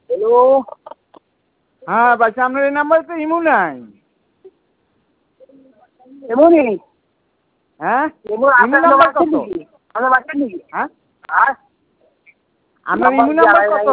Hello. হ্যাঁ বাচ্চা আপনার এই নাম্বারে তো ইমু নাই। এমনই হ্যাঁ এমন ইমু আপনার নাম্বার বাচ্চা কত? নাকি? আপনার বাচ্চা নাকি? হ্যাঁ আর আপনার ইমু নাম্বার কত?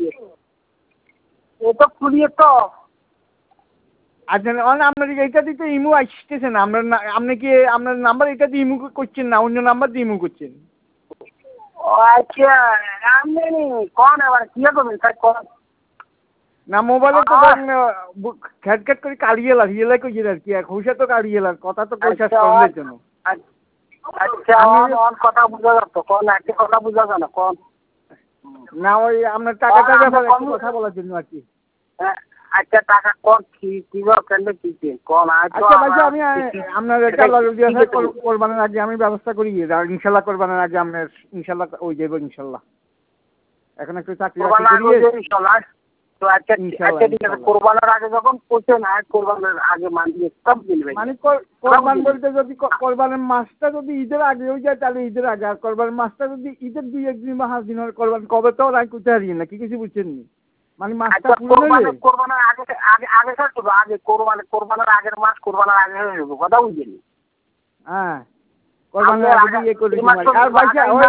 এ তো খুলিয়ে তো আচ্ছা আপনার এইটা দিতে ইমু আসতেছে না। আপনি কি আপনার নাম্বার এটা দিয়ে ইমু করছেন না অন্য নাম্বার দিয়ে ইমু করছেন? আচ্ছা আপনি কোন আবার কি করবেন স্যার কোন না মোবাইলে তো খ্যাট খ্যাট করে কাড়িয়েলার হিয়েলাই কইছে আর কি খুশা তো কাড়িয়েলার কথা তো কইসাস করার জন্য। আচ্ছা অন কথা বুঝা যাচ্ছে কোন একটা কথা বুঝা যায় না কোন না ওই আপনার টাকাটার ব্যাপারে একটু কথা বলার জন্য আর কি। আচ্ছা টাকা কোন কি কেন কি কোন আচ্ছা ভাই আমি আপনার এটা দিয়ে কোরবানের আগে আমি ব্যবস্থা করি ইনশাল্লাহ কোরবানের আগে আপনার ইনশাল্লাহ ওই যাবো ইনশাল্লাহ। এখন একটু চাকরি করিয়ে ইনশাল্লাহ তো আচ্ছা ঠিক আছে কোরবানের আগে যখন পৌঁছে না কোরবানের আগে মানবে সব মিলবে মানে কোরবান বলতে যদি কোরবানের মাসটা যদি ঈদের আগে হয়ে যায় তাহলে ঈদের আগে আর কোরবানের মাসটা যদি ঈদের 2-1 দিন বা 5 দিন হয় কোরবান কবে তো আর করতে হারিয়ে না কি কিছু বুঝছেন নি মানে মাসটা পুরো হলে কোরবানের আগে আগে আগে থাকতো আগে কোরবানের আগের মাস কোরবানের আগে হয়ে যাবে কথা বুঝছেন হ্যাঁ কোরবানের আগে ইয়ে করে আর ভাইয়া ওই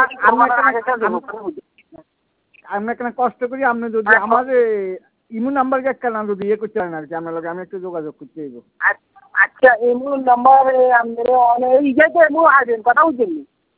আমরা কেন কষ্ট করি আপনি যদি আমার ইমু নাম্বার একটা না যদি ইয়ে করতে পারেন আর কি আপনার লগে আমি একটু যোগাযোগ করতে হইব। আচ্ছা ইমু নাম্বার আমাদের অনেক ইয়েতে ইমু হাইবেন কথা বুঝছেন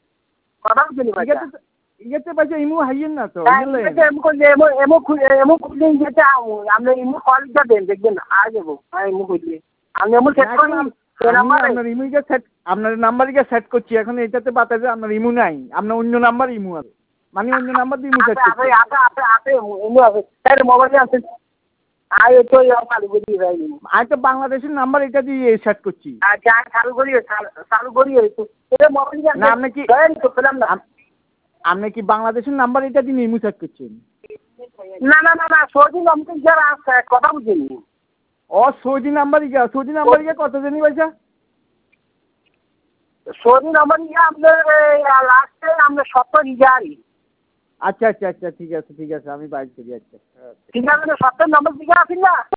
ইয়েতে পাইছে ইমু হাইয়েন না তো এমু করলে এমু খুললে ইয়েতে আমরা ইমু কলটা দেন দেখবেন আ যাবো ইমু করলে আমি এমু সেট করি আপনার ইমুকে সেট আপনার নাম্বারকে সেট করছি এখন এটাতে বাতাসে আপনার ইমু নাই আপনার অন্য নাম্বার ইমু আছে মানে অন্য নাম্বার দিয়ে ইমু সেট করছি ইমু আছে স্যার মোবাইলে আছে আয় তো চালু করি আমি তো বাংলাদেশের নাম্বার এটা দিয়ে সেট করছি। আচ্ছা চালু করি এটা মোবাইল না আপনি কি আপনি কি বাংলাদেশের নাম্বার এটা দিয়ে ইমু সেট করছেন? না সৌদি নাম্বার যারা আছে কথা বুঝিনি ও সৌদি নাম্বারই কত জানি পয়সা সৌদি নাম্বার আপনার লাস্টে আমরা 70,000 আচ্ছা ঠিক আছে আমি বাইর করি আচ্ছা ঠিক আছে 70 নম্বর দিকে আসেন না